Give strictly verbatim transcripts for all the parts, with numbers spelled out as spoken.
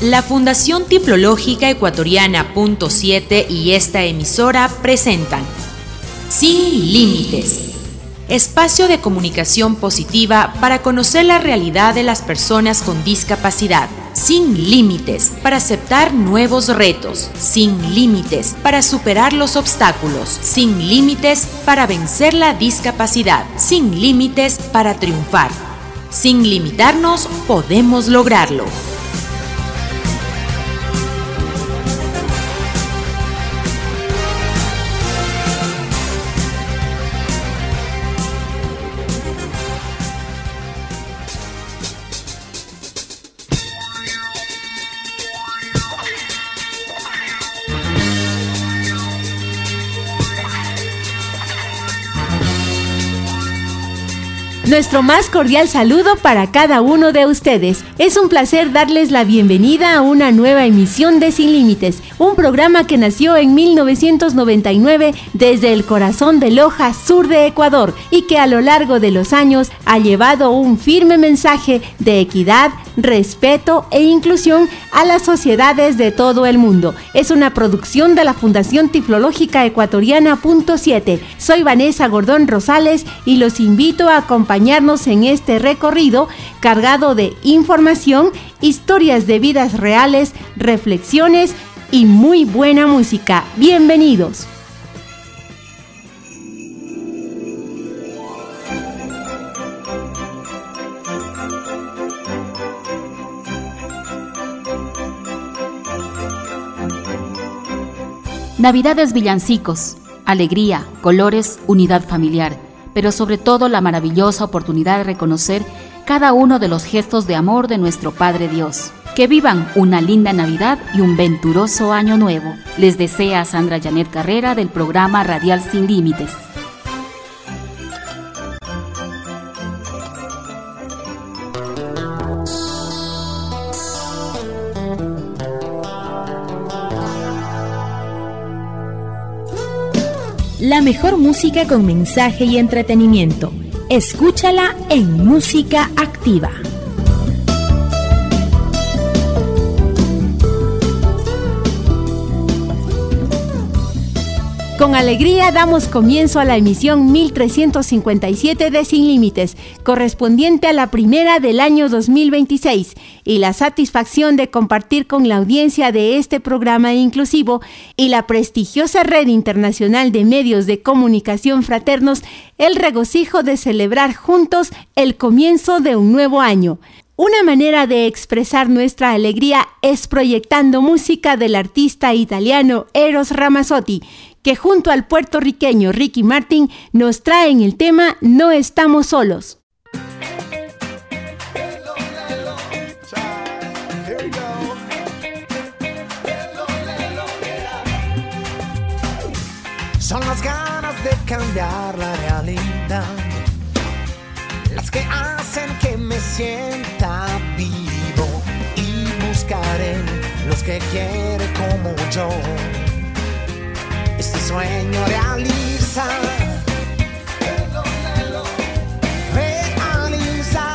La Fundación Tiflológica Ecuatoriana Punto siete y esta emisora presentan Sin Límites, espacio de comunicación positiva para conocer la realidad de las personas con discapacidad. Sin límites para aceptar nuevos retos. Sin límites para superar los obstáculos. Sin límites para vencer la discapacidad. Sin límites para triunfar. Sin limitarnos podemos lograrlo. Nuestro más cordial saludo para cada uno de ustedes. Es un placer darles la bienvenida a una nueva emisión de Sin Límites, un programa que nació en mil novecientos noventa y nueve desde el corazón de Loja, sur de Ecuador, y que a lo largo de los años ha llevado un firme mensaje de equidad, respeto e inclusión a las sociedades de todo el mundo. Es una producción de la Fundación Tiflológica Ecuatoriana Punto siete. Soy Vanessa Gordón Rosales y los invito a acompañarnos en este recorrido cargado de información, historias de vidas reales, reflexiones y muy buena música. Bienvenidos. Navidad es villancicos, alegría, colores, unidad familiar, pero sobre todo la maravillosa oportunidad de reconocer cada uno de los gestos de amor de nuestro Padre Dios. Que vivan una linda Navidad y un venturoso Año Nuevo. Les desea Sandra Janet Carrera del programa Radial Sin Límites. La mejor música con mensaje y entretenimiento. Escúchala en Música Activa. Con alegría damos comienzo a la emisión mil trescientos cincuenta y siete de Sin Límites, correspondiente a la primera del año dos mil veintiséis, y la satisfacción de compartir con la audiencia de este programa inclusivo y la prestigiosa Red Internacional de Medios de Comunicación Fraternos el regocijo de celebrar juntos el comienzo de un nuevo año. Una manera de expresar nuestra alegría es proyectando música del artista italiano Eros Ramazzotti, que junto al puertorriqueño Ricky Martin nos traen el tema No Estamos Solos. Son las ganas de cambiar la realidad las que hacen que me sienta vivo, y buscaré los que quieren como yo este sueño realiza, realiza.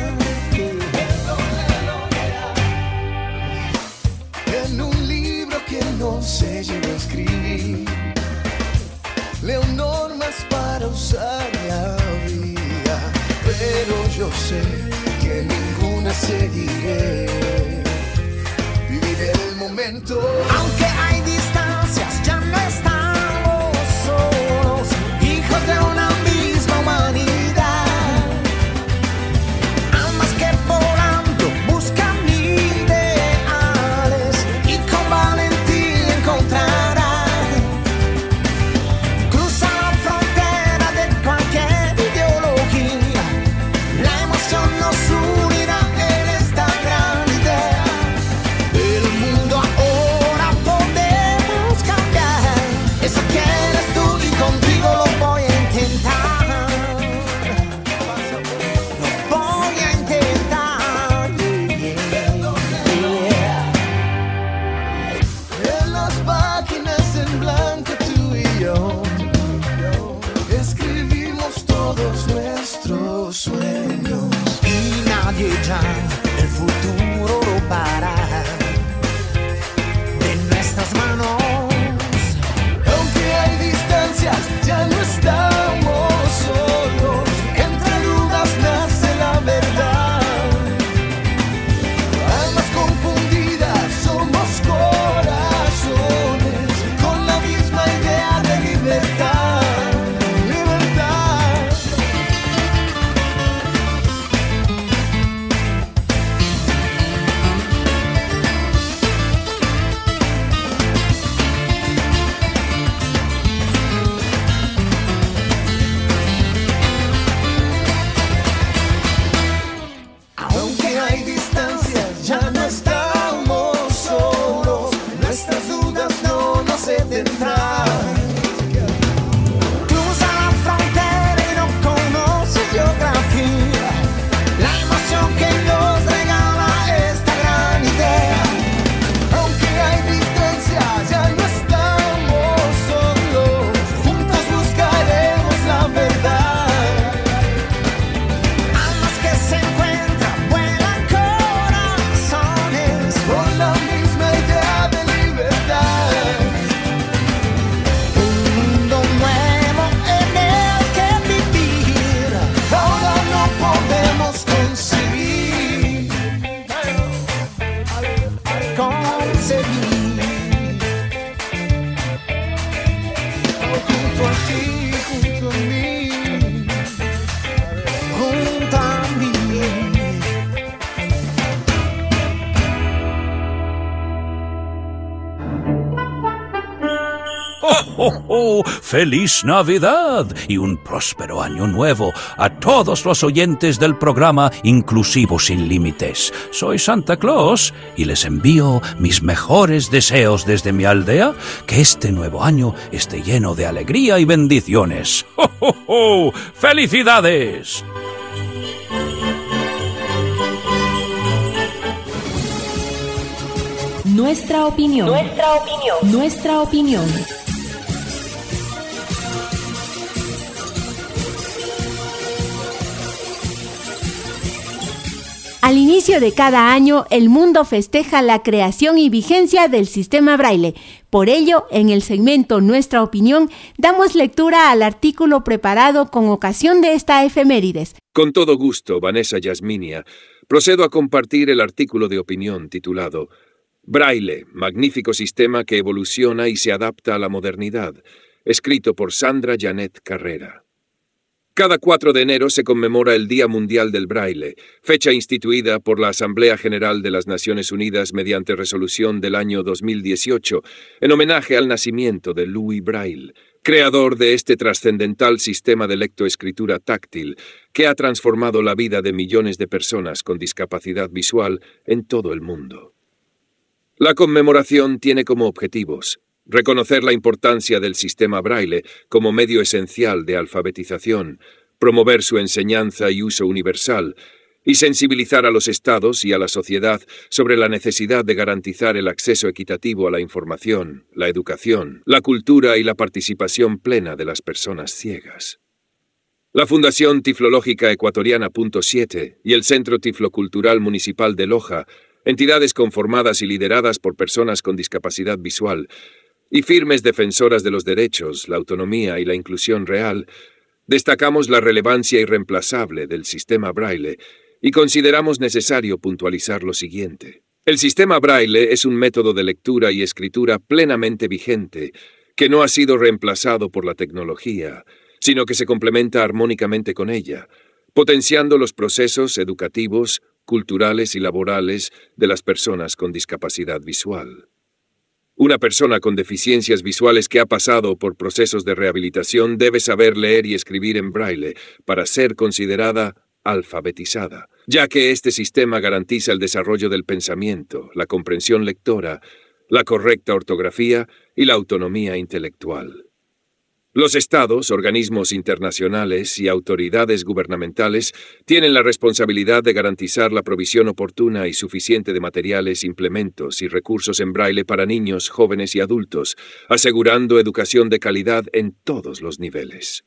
En un libro que no se llegó a escribir, leo normas para usar la vida, pero yo sé que ninguna seguiré. Viviré el momento, aunque hay distancias, ya no estamos solos, hijos de una misma humanidad. Almas que volando buscan ideales y con valentía encontrarán. Cruza la frontera de cualquier ideología, la emoción nos unirá en esta gran idea. El mundo ahora poder ¡Oh, oh, oh! ¡Feliz Navidad y un próspero año nuevo a todos los oyentes del programa Inclusivo Sin Límites! Soy Santa Claus y les envío mis mejores deseos desde mi aldea, que este nuevo año esté lleno de alegría y bendiciones. ¡Oh, oh, oh! ¡Felicidades! Nuestra opinión. Nuestra opinión. Nuestra opinión. Al inicio de cada año, el mundo festeja la creación y vigencia del sistema Braille. Por ello, en el segmento Nuestra Opinión, damos lectura al artículo preparado con ocasión de esta efemérides. Con todo gusto, Vanessa Yasminia, procedo a compartir el artículo de opinión titulado Braille, magnífico sistema que evoluciona y se adapta a la modernidad, escrito por Sandra Janet Carrera. Cada cuatro de enero se conmemora el Día Mundial del Braille, fecha instituida por la Asamblea General de las Naciones Unidas mediante resolución del año dos mil dieciocho, en homenaje al nacimiento de Louis Braille, creador de este trascendental sistema de lectoescritura táctil que ha transformado la vida de millones de personas con discapacidad visual en todo el mundo. La conmemoración tiene como objetivos reconocer la importancia del sistema Braille como medio esencial de alfabetización, promover su enseñanza y uso universal, y sensibilizar a los estados y a la sociedad sobre la necesidad de garantizar el acceso equitativo a la información, la educación, la cultura y la participación plena de las personas ciegas. La Fundación Tiflológica Ecuatoriana punto siete y el Centro Tiflocultural Municipal de Loja, entidades conformadas y lideradas por personas con discapacidad visual, y firmes defensoras de los derechos, la autonomía y la inclusión real, destacamos la relevancia irreemplazable del sistema Braille y consideramos necesario puntualizar lo siguiente. El sistema Braille es un método de lectura y escritura plenamente vigente, que no ha sido reemplazado por la tecnología, sino que se complementa armónicamente con ella, potenciando los procesos educativos, culturales y laborales de las personas con discapacidad visual. Una persona con deficiencias visuales que ha pasado por procesos de rehabilitación debe saber leer y escribir en braille para ser considerada alfabetizada, ya que este sistema garantiza el desarrollo del pensamiento, la comprensión lectora, la correcta ortografía y la autonomía intelectual. Los estados, organismos internacionales y autoridades gubernamentales tienen la responsabilidad de garantizar la provisión oportuna y suficiente de materiales, implementos y recursos en braille para niños, jóvenes y adultos, asegurando educación de calidad en todos los niveles.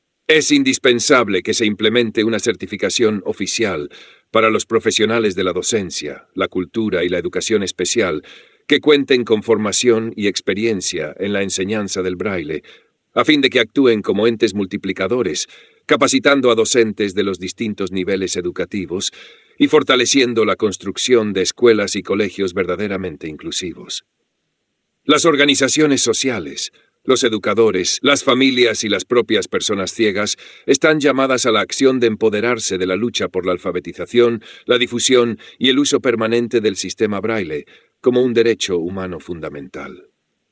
Es indispensable que se implemente una certificación oficial para los profesionales de la docencia, la cultura y la educación especial que cuenten con formación y experiencia en la enseñanza del braille, a fin de que actúen como entes multiplicadores, capacitando a docentes de los distintos niveles educativos y fortaleciendo la construcción de escuelas y colegios verdaderamente inclusivos. Las organizaciones sociales, los educadores, las familias y las propias personas ciegas están llamadas a la acción de empoderarse de la lucha por la alfabetización, la difusión y el uso permanente del sistema braille como un derecho humano fundamental.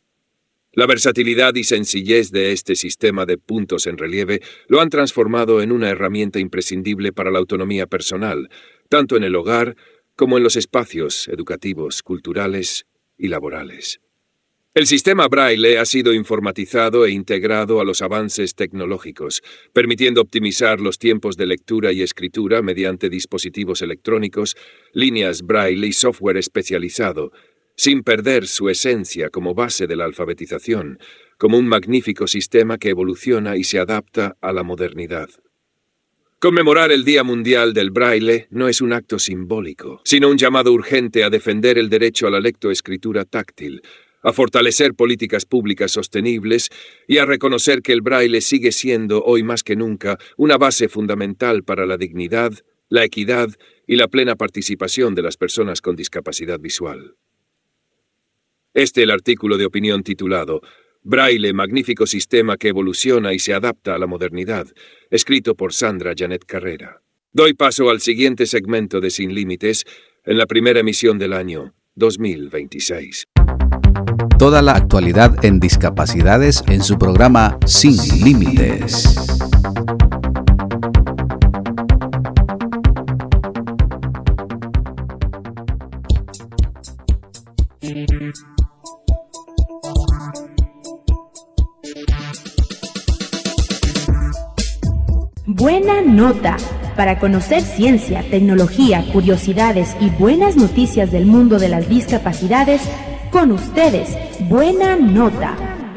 La versatilidad y sencillez de este sistema de puntos en relieve lo han transformado en una herramienta imprescindible para la autonomía personal, tanto en el hogar como en los espacios educativos, culturales y laborales. El sistema braille ha sido informatizado e integrado a los avances tecnológicos, permitiendo optimizar los tiempos de lectura y escritura mediante dispositivos electrónicos, líneas braille y software especializado, sin perder su esencia como base de la alfabetización, como un magnífico sistema que evoluciona y se adapta a la modernidad. Conmemorar el Día Mundial del Braille no es un acto simbólico, sino un llamado urgente a defender el derecho a la lectoescritura táctil, a fortalecer políticas públicas sostenibles y a reconocer que el braille sigue siendo hoy más que nunca una base fundamental para la dignidad, la equidad y la plena participación de las personas con discapacidad visual. Este el artículo de opinión titulado Braille, magnífico sistema que evoluciona y se adapta a la modernidad, escrito por Sandra Janet Carrera. Doy paso al siguiente segmento de Sin Límites en la primera emisión del año dos mil veintiséis. Toda la actualidad en discapacidades en su programa Sin Límites. Buena nota. Para conocer ciencia, tecnología, curiosidades y buenas noticias del mundo de las discapacidades, con ustedes, Buena Nota.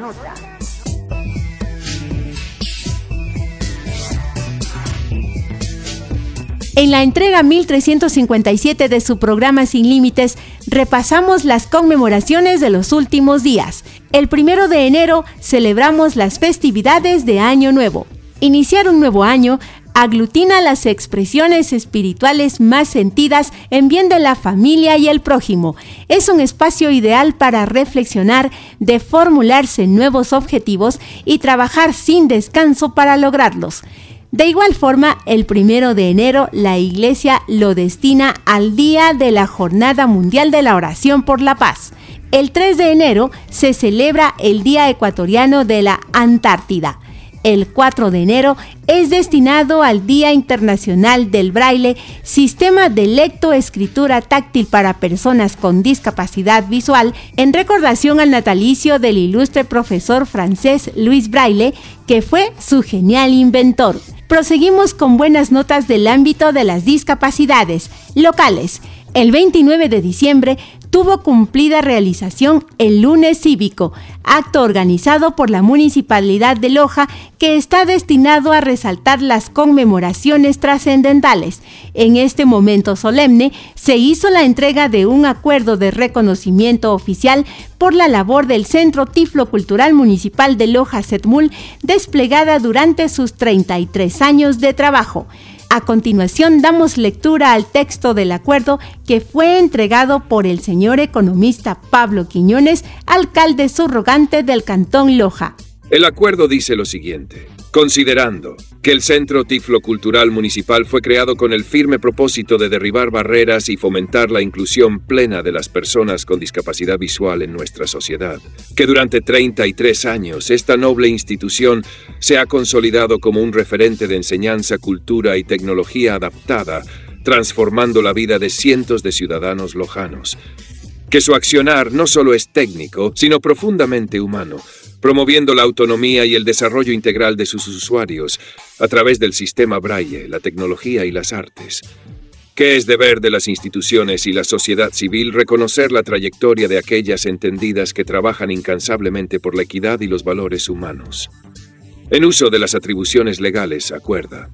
En la entrega mil trescientos cincuenta y siete de su programa Sin Límites, repasamos las conmemoraciones de los últimos días. El primero de enero celebramos las festividades de Año Nuevo. Iniciar un nuevo año aglutina las expresiones espirituales más sentidas en bien de la familia y el prójimo. Es un espacio ideal para reflexionar, de formularse nuevos objetivos y trabajar sin descanso para lograrlos. De igual forma, el primero de enero la Iglesia lo destina al Día de la Jornada Mundial de la Oración por la Paz. El tres de enero se celebra el Día Ecuatoriano de la Antártida. El cuatro de enero es destinado al Día Internacional del Braille, sistema de lectoescritura táctil para personas con discapacidad visual, en recordación al natalicio del ilustre profesor francés Louis Braille, que fue su genial inventor. Proseguimos con buenas notas del ámbito de las discapacidades locales. El veintinueve de diciembre tuvo cumplida realización el Lunes Cívico, acto organizado por la Municipalidad de Loja que está destinado a resaltar las conmemoraciones trascendentales. En este momento solemne se hizo la entrega de un acuerdo de reconocimiento oficial por la labor del Centro Tiflocultural Municipal de Loja Setmul, desplegada durante sus treinta y tres años de trabajo. A continuación damos lectura al texto del acuerdo que fue entregado por el señor economista Pablo Quiñones, alcalde subrogante del Cantón Loja. El acuerdo dice lo siguiente: considerando que el Centro Tiflocultural Municipal fue creado con el firme propósito de derribar barreras y fomentar la inclusión plena de las personas con discapacidad visual en nuestra sociedad, que durante treinta y tres años esta noble institución se ha consolidado como un referente de enseñanza, cultura y tecnología adaptada, transformando la vida de cientos de ciudadanos lojanos, que su accionar no solo es técnico, sino profundamente humano, promoviendo la autonomía y el desarrollo integral de sus usuarios a través del sistema Braille, la tecnología y las artes. Que es deber de las instituciones y la sociedad civil reconocer la trayectoria de aquellas entendidas que trabajan incansablemente por la equidad y los valores humanos. En uso de las atribuciones legales, acuerda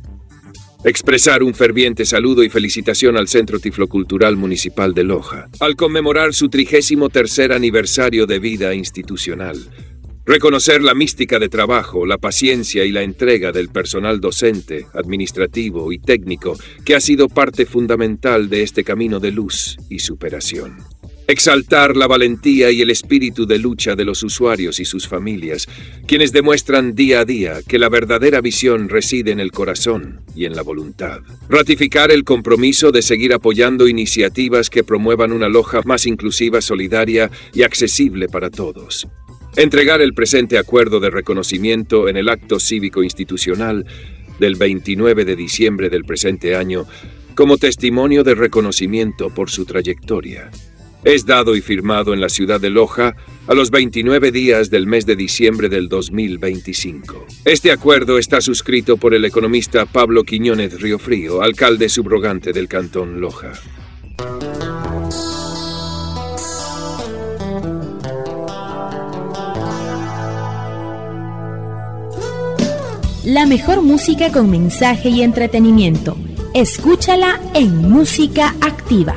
expresar un ferviente saludo y felicitación al Centro Tiflocultural Municipal de Loja, al conmemorar su trigésimo tercer aniversario de vida institucional. Reconocer la mística de trabajo, la paciencia y la entrega del personal docente, administrativo y técnico que ha sido parte fundamental de este camino de luz y superación. Exaltar la valentía y el espíritu de lucha de los usuarios y sus familias, quienes demuestran día a día que la verdadera visión reside en el corazón y en la voluntad. Ratificar el compromiso de seguir apoyando iniciativas que promuevan una Loja más inclusiva, solidaria y accesible para todos. Entregar el presente acuerdo de reconocimiento en el acto cívico institucional del veintinueve de diciembre del presente año como testimonio de reconocimiento por su trayectoria. Es dado y firmado en la ciudad de Loja a los veintinueve días del mes de diciembre del dos mil veinticinco. Este acuerdo está suscrito por el economista Pablo Quiñones Riofrío, alcalde subrogante del Cantón Loja. La mejor música con mensaje y entretenimiento. Escúchala en Música Activa.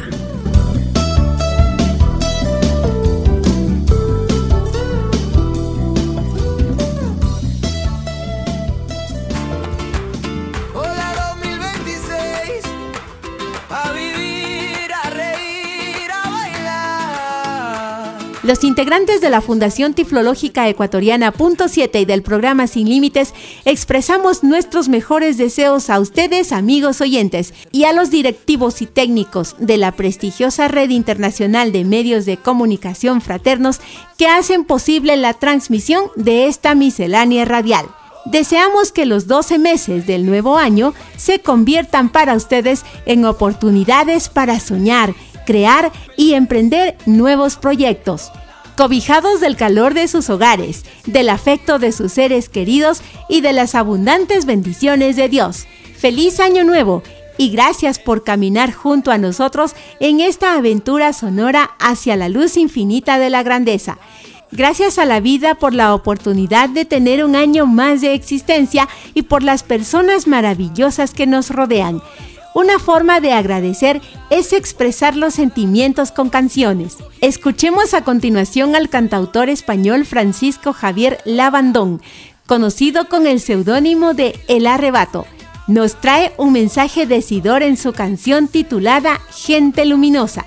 Los integrantes de la Fundación Tiflológica Ecuatoriana Punto siete y del programa Sin Límites expresamos nuestros mejores deseos a ustedes, amigos oyentes, y a los directivos y técnicos de la prestigiosa Red Internacional de Medios de Comunicación Fraternos que hacen posible la transmisión de esta miscelánea radial. Deseamos que los doce meses del nuevo año se conviertan para ustedes en oportunidades para soñar, crear y emprender nuevos proyectos. Cobijados del calor de sus hogares, del afecto de sus seres queridos y de las abundantes bendiciones de Dios. ¡Feliz Año Nuevo! Y gracias por caminar junto a nosotros en esta aventura sonora hacia la luz infinita de la grandeza. Gracias a la vida por la oportunidad de tener un año más de existencia y por las personas maravillosas que nos rodean. Una forma de agradecer es expresar los sentimientos con canciones. Escuchemos a continuación al cantautor español Francisco Javier Labandón, conocido con el seudónimo de El Arrebato. Nos trae un mensaje decidor en su canción titulada Gente Luminosa.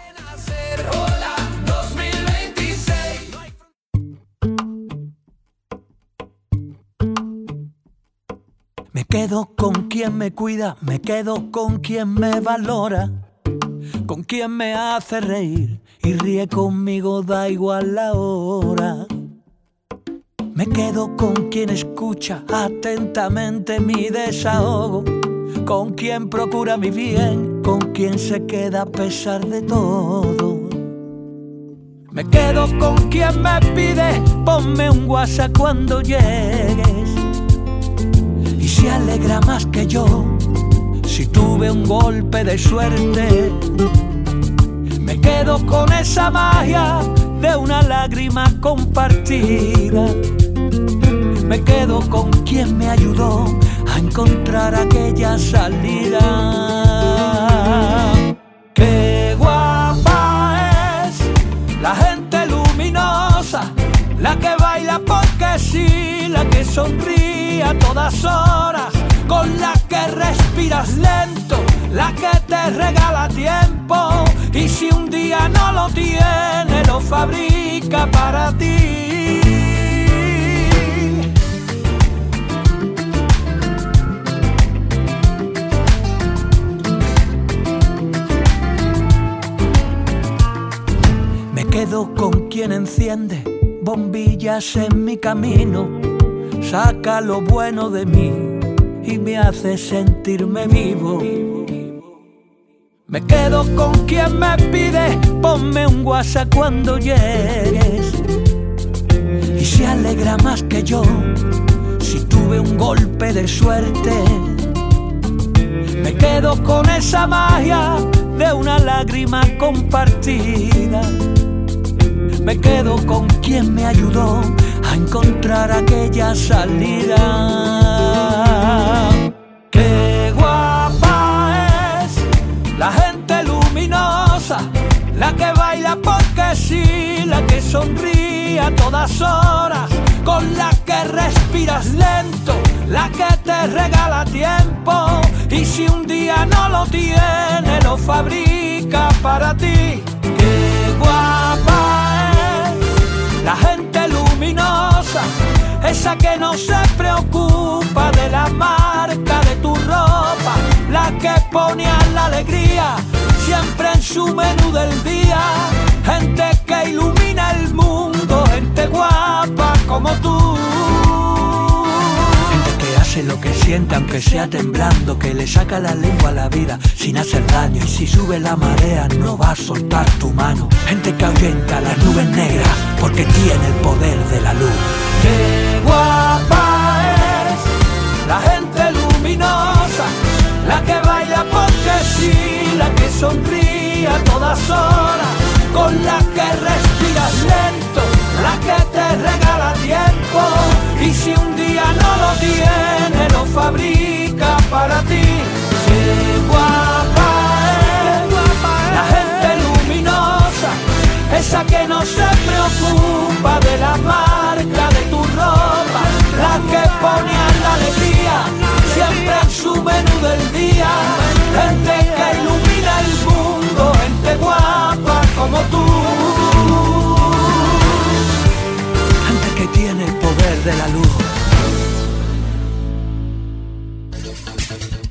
Me quedo con quien me cuida, me quedo con quien me valora, con quien me hace reír y ríe conmigo, da igual la hora. Me quedo con quien escucha atentamente mi desahogo, con quien procura mi bien, con quien se queda a pesar de todo. Me quedo con quien me pide, ponme un WhatsApp cuando llegues, y se alegra más que yo si tuve un golpe de suerte. Me quedo con esa magia de una lágrima compartida. Me quedo con quien me ayudó a encontrar aquella salida. Qué guapa es la gente luminosa, la que baila porque sí, la que sonríe a todas horas, con la que respiras lento, la que te regala tiempo, y si un día no lo tiene, lo fabrica para ti. Me quedo con quien enciende bombillas en mi camino, saca lo bueno de mí y me hace sentirme vivo. Me quedo con quien me pide, ponme un WhatsApp cuando llegues, y se alegra más que yo si tuve un golpe de suerte. Me quedo con esa magia de una lágrima compartida. Me quedo con quien me ayudó a encontrar aquella salida. Qué guapa es la gente luminosa, la que baila porque sí, la que sonríe a todas horas, con la que respiras lento, la que te regala tiempo, y si un día no lo tiene, lo fabrica para ti. Qué guapa es la gente luminosa, esa que no se preocupa de la marca de tu ropa, la que pone a la alegría siempre en su menú del día. Gente que ilumina el mundo, gente guapa como tú. Gente que hace lo que siente aunque sea temblando, que le saca la lengua a la vida sin hacer daño, y si sube la marea no va a soltar tu mano. Gente que ahuyenta las nubes negras porque tiene el poder de la luz. Qué guapa es la gente luminosa, la que baila porque sí, la que sonríe a todas horas, con la que respiras lento, la que te regala tiempo, y si un día no lo tiene, lo fabrica para ti. Qué guapa es la gente luminosa, esa que no se preocupa de la marca de tu ropa, la que pone a la alegría siempre en su menú del día. Gente que ilumina el mundo, gente guapa como tú.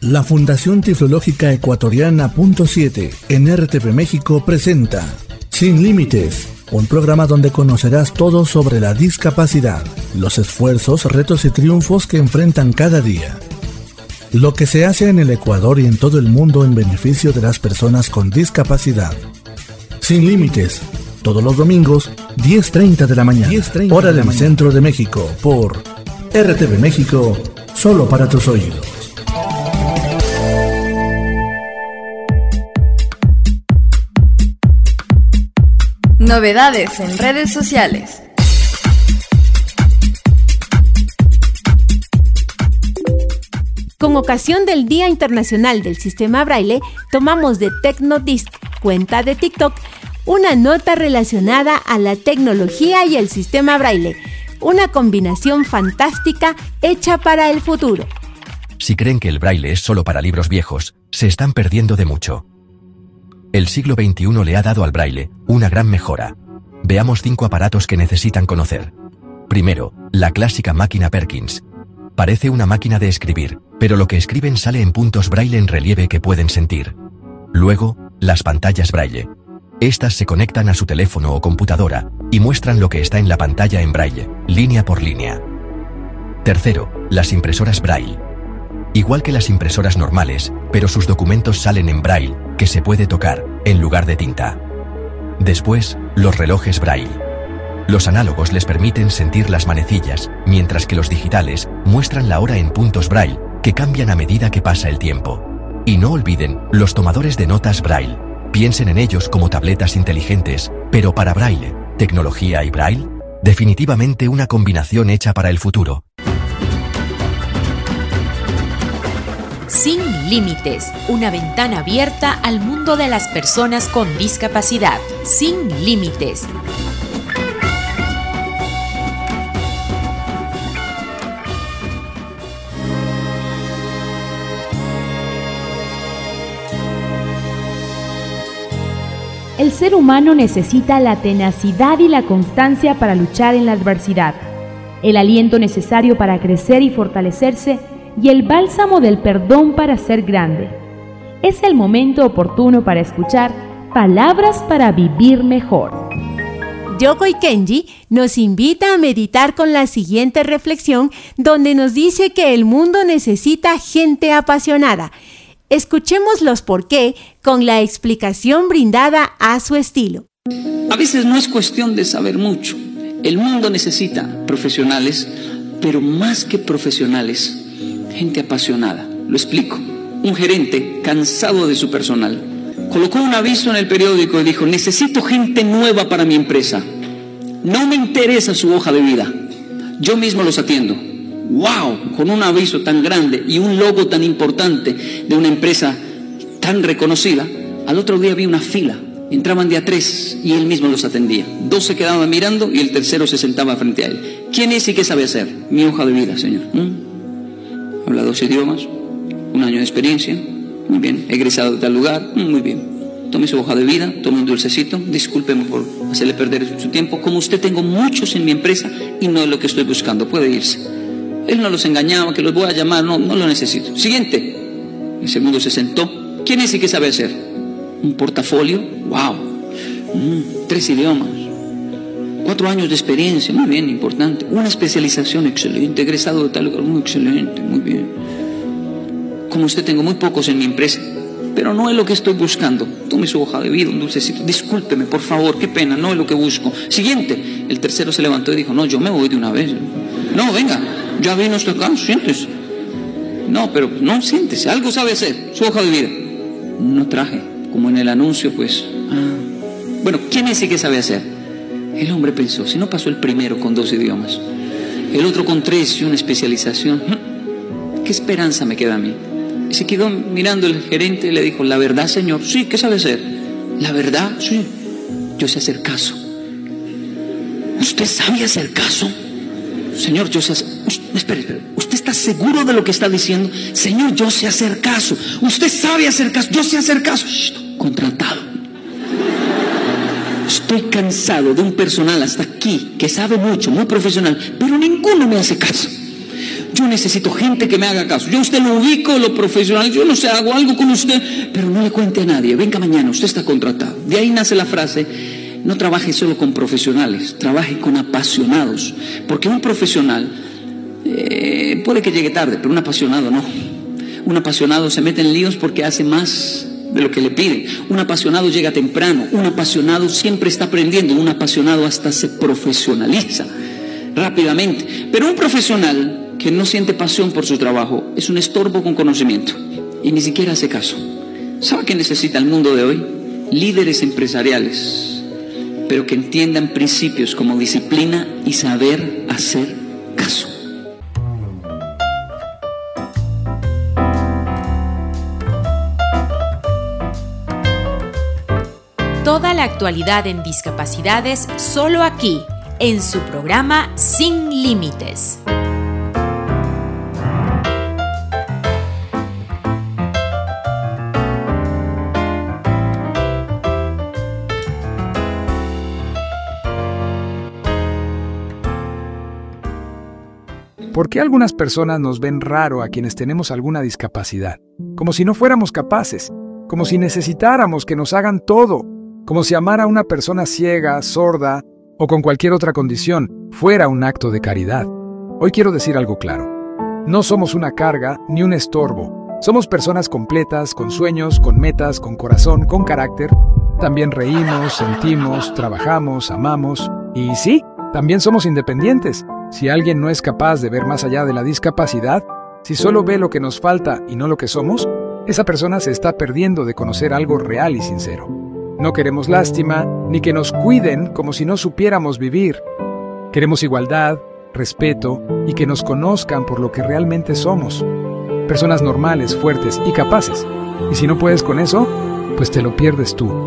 La Fundación Tiflológica Ecuatoriana punto siete en R T V México presenta Sin Límites, un programa donde conocerás todo sobre la discapacidad, los esfuerzos, retos y triunfos que enfrentan cada día. Lo que se hace en el Ecuador y en todo el mundo en beneficio de las personas con discapacidad. Sin Límites, todos los domingos, diez treinta de la mañana, hora del centro de México, por R T V México, solo para tus oídos. Novedades en redes sociales. Con ocasión del Día Internacional del Sistema Braille, tomamos de Tecnodisc, cuenta de TikTok, una nota relacionada a la tecnología y el sistema Braille, una combinación fantástica hecha para el futuro. Si creen que el Braille es solo para libros viejos, se están perdiendo de mucho. El siglo veintiuno le ha dado al Braille una gran mejora. Veamos cinco aparatos que necesitan conocer. Primero, la clásica máquina Perkins. Parece una máquina de escribir, pero lo que escriben sale en puntos Braille en relieve que pueden sentir. Luego, las pantallas Braille. Estas se conectan a su teléfono o computadora y muestran lo que está en la pantalla en Braille, línea por línea. Tercero, las impresoras Braille. Igual que las impresoras normales, pero sus documentos salen en Braille, que se puede tocar, en lugar de tinta. Después, los relojes Braille. Los análogos les permiten sentir las manecillas, mientras que los digitales muestran la hora en puntos Braille, que cambian a medida que pasa el tiempo. Y no olviden los tomadores de notas Braille. Piensen en ellos como tabletas inteligentes, pero para Braille, tecnología y Braille, definitivamente una combinación hecha para el futuro. Sin Límites, una ventana abierta al mundo de las personas con discapacidad. Sin Límites. El ser humano necesita la tenacidad y la constancia para luchar en la adversidad, el aliento necesario para crecer y fortalecerse y el bálsamo del perdón para ser grande. Es el momento oportuno para escuchar Palabras para Vivir Mejor. Yokoi Kenji nos invita a meditar con la siguiente reflexión, donde nos dice que el mundo necesita gente apasionada. Escuchemos los por qué con la explicación brindada a su estilo. A veces no es cuestión de saber mucho. El mundo necesita profesionales, pero más que profesionales, gente apasionada. Lo explico. Un gerente cansado de su personal colocó un aviso en el periódico y dijo: necesito gente nueva para mi empresa. No me interesa su hoja de vida. Yo mismo los atiendo. ¡Wow! Con un aviso tan grande y un logo tan importante de una empresa tan reconocida, al otro día vi una fila. Entraban de a tres y él mismo los atendía. Dos se quedaban mirando y el tercero se sentaba frente a él. ¿Quién es y qué sabe hacer? Mi hoja de vida, señor. ¿Mm? Habla dos idiomas, un año de experiencia. Muy bien. Egresado de tal lugar. Muy bien. Tome su hoja de vida, tome un dulcecito. Discúlpeme por hacerle perder su tiempo. Como usted, tengo muchos en mi empresa y no es lo que estoy buscando. Puede irse. Él no los engañaba, que los voy a llamar, no, no lo necesito. Siguiente. El segundo se sentó. ¿Quién es y qué sabe hacer? Un portafolio. ¡Wow! Mm, tres idiomas. Cuatro años de experiencia. Muy bien, importante. Una especialización. Excelente. Egresado de tal lugar. Muy excelente. Muy bien. Como usted, tengo muy pocos en mi empresa, pero no es lo que estoy buscando. Tome su hoja de vida, un dulcecito. Discúlpeme, por favor, qué pena, no es lo que busco. Siguiente. El tercero se levantó y dijo: no, yo me voy de una vez. No, venga, ya vino hasta acá, siéntese. No, pero no, siéntese, algo sabe hacer. Su hoja de vida. No traje, como en el anuncio, pues. Ah. Bueno, ¿quién es y qué sabe hacer? El hombre pensó: si no pasó el primero con dos idiomas, el otro con tres y una especialización, ¿qué esperanza me queda a mí? Y se quedó mirando el gerente y le dijo: la verdad, señor. Sí, ¿qué sabe hacer? La verdad, sí, yo sé hacer caso. ¿Usted sabe hacer caso? Señor, yo sé hacer... Espere, espere. ¿Usted está seguro de lo que está diciendo? Señor, yo sé hacer caso. ¿Usted sabe hacer caso? Yo sé hacer caso. Shh, contratado. Estoy cansado de un personal hasta aquí que sabe mucho, muy profesional, pero ninguno me hace caso. Yo necesito gente que me haga caso. Yo a usted lo ubico, lo profesional, yo no sé, hago algo con usted, pero no le cuente a nadie. Venga mañana, usted está contratado. De ahí nace la frase: no trabaje solo con profesionales, trabaje con apasionados. Porque un profesional eh, puede que llegue tarde, pero un apasionado no. Un apasionado se mete en líos porque hace más de lo que le piden. Un apasionado llega temprano. Un apasionado siempre está aprendiendo. Un apasionado hasta se profesionaliza rápidamente. Pero un profesional que no siente pasión por su trabajo es un estorbo con conocimiento y ni siquiera hace caso. ¿Sabe qué necesita el mundo de hoy? Líderes empresariales, pero que entiendan principios como disciplina y saber hacer caso. Toda la actualidad en discapacidades solo aquí, en su programa Sin Límites. ¿Por qué algunas personas nos ven raro a quienes tenemos alguna discapacidad? Como si no fuéramos capaces, como si necesitáramos que nos hagan todo, como si amar a una persona ciega, sorda o con cualquier otra condición fuera un acto de caridad. Hoy quiero decir algo claro. No somos una carga ni un estorbo. Somos personas completas, con sueños, con metas, con corazón, con carácter. También reímos, sentimos, trabajamos, amamos. Y sí, también somos independientes. Si alguien no es capaz de ver más allá de la discapacidad, si solo ve lo que nos falta y no lo que somos, esa persona se está perdiendo de conocer algo real y sincero. No queremos lástima, ni que nos cuiden como si no supiéramos vivir. Queremos igualdad, respeto y que nos conozcan por lo que realmente somos. Personas normales, fuertes y capaces. Y si no puedes con eso, pues te lo pierdes tú.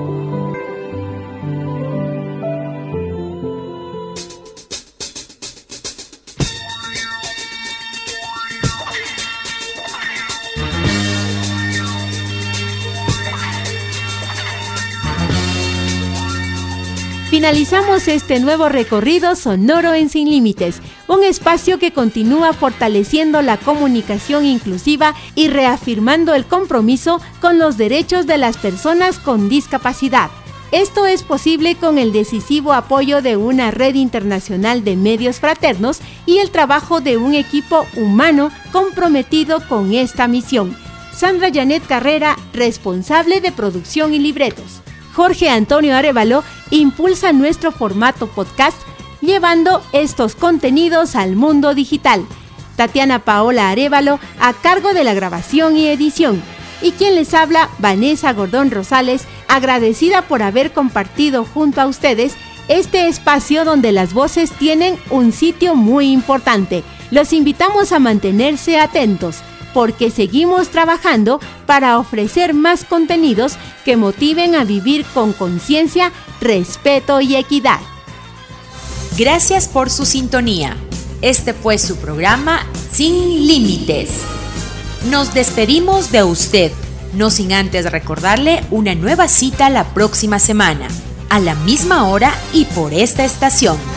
Finalizamos este nuevo recorrido sonoro en Sin Límites, un espacio que continúa fortaleciendo la comunicación inclusiva y reafirmando el compromiso con los derechos de las personas con discapacidad. Esto es posible con el decisivo apoyo de una red internacional de medios fraternos y el trabajo de un equipo humano comprometido con esta misión. Sandra Janet Carrera, responsable de producción y libretos. Jorge Antonio Arévalo impulsa nuestro formato podcast, llevando estos contenidos al mundo digital. Tatiana Paola Arévalo, a cargo de la grabación y edición. Y quien les habla, Vanessa Gordón Rosales, agradecida por haber compartido junto a ustedes este espacio donde las voces tienen un sitio muy importante. Los invitamos a mantenerse atentos, porque seguimos trabajando para ofrecer más contenidos que motiven a vivir con conciencia, respeto y equidad. Gracias por su sintonía. Este fue su programa Sin Límites. Nos despedimos de usted, no sin antes recordarle una nueva cita la próxima semana, a la misma hora y por esta estación.